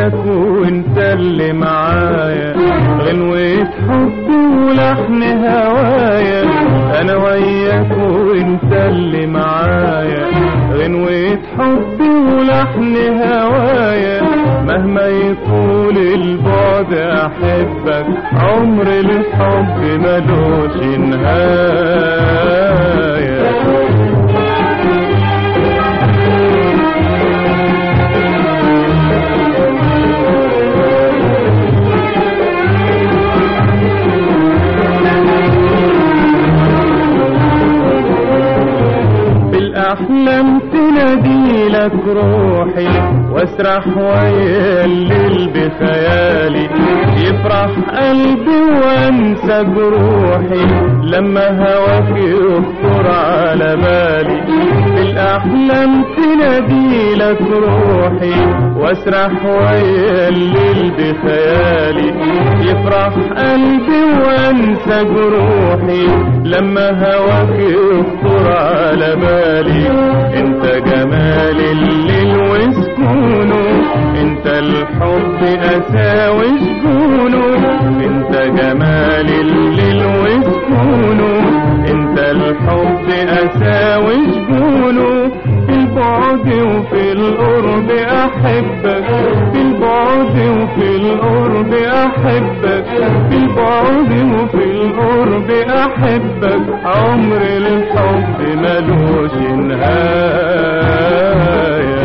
وياك وانت اللي معايا، غنوة حب ولحن هوايا. انا وياك وانت اللي معايا، غنوة حب ولحن هوايا. مهما يطول البعد احبك، عمر الحب ملوش نهاية. أحلام تناديلك روحي، واسرح ويا الليل بخيالي. يفرح قلبي وانسى جروحي، لما هواك يخطر على بالي. بالأحلام تناديلك روحي، واسرح ويا الليل بخيالي. يفرح قلبي وانسى جروحي، لما هواك يخطر على بالي. انت جمال الليل وسكونه، انت الحب اساوي شجونه. انت جمال الليل وسكونه، انت الحب اساوي شجونه. في البعد وفي القرب احبك، في البعد وفي القرب احبك، في البعد وفي القرب احبك. عمر الحب ملوش نهاية.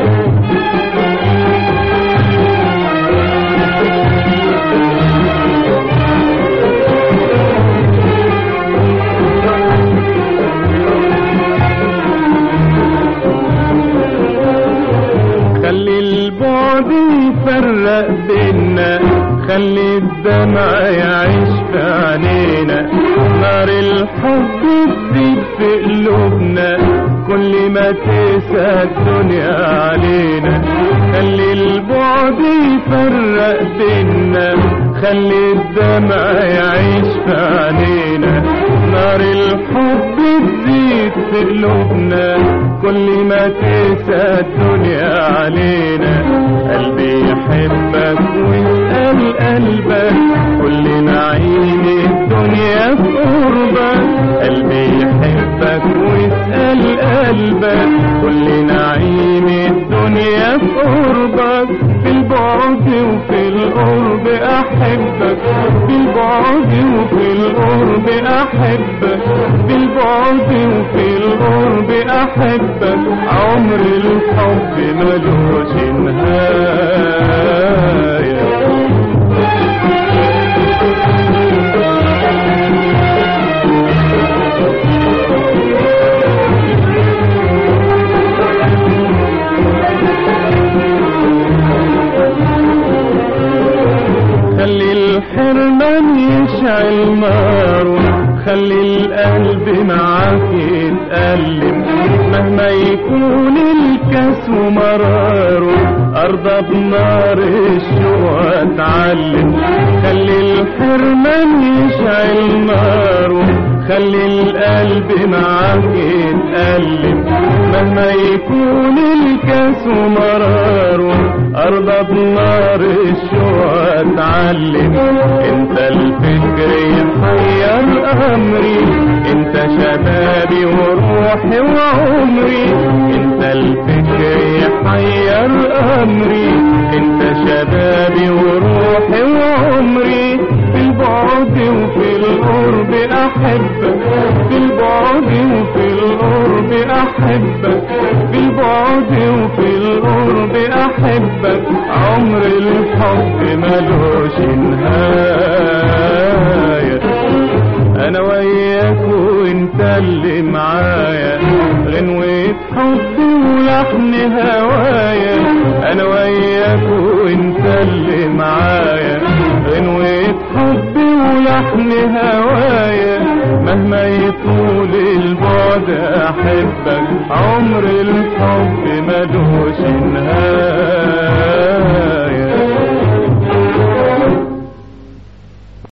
خلي البعد يفرق بينا، خلي الدمع يعيش في عينينا. نار الحب تزيد في قلوبنا، كل ما تقسى الدنيا علينا. خلي البعد يفرق بينا، خلي الدمع يعيش في عينينا. نار الحب تزيد في قلوبنا، كل ما تقسى الدنيا علينا. قلبي يحبك ويسأل قلبك، كل نعيم الدنيا في قربك. قلبي يحبك ويسأل قلبك، كل نعيم الدنيا في قربك. في البعد وفي القرب احبك، في البعد وفي القرب احبك، في البعد وفي القرب احبك. عمر الحب ملوش نهاية. خلي الحرمان يشعل ناره، خلي القلب معاك يتألم. مهما يكون الكاس ومراره، أرضى بنار الشوق واتعلم. خلي الحرمان يشعل ناره، خلي القلب معاك يتألم. مهما يكون الكاس ومراره، أرضى بنار الشوق اتعلم. انت الفكر يحير أمري، انت شبابي وروحي وعمري. انت الفكر يحير أمري، انت شبابي وروحي وعمري. في البعد وفي القرب احبك، في البعد وفي القرب احبك، في البعد وفي القرب احبك. عمر الحب ملوش نهاية. انا وياك وانت اللي معايا، غنوة حب ولحن هوايا. انا وياك وانت اللي معايا، غنوة حب ولحن هوايا. مهما يطول البعد احبك، عمر الحب ملوش نهاية.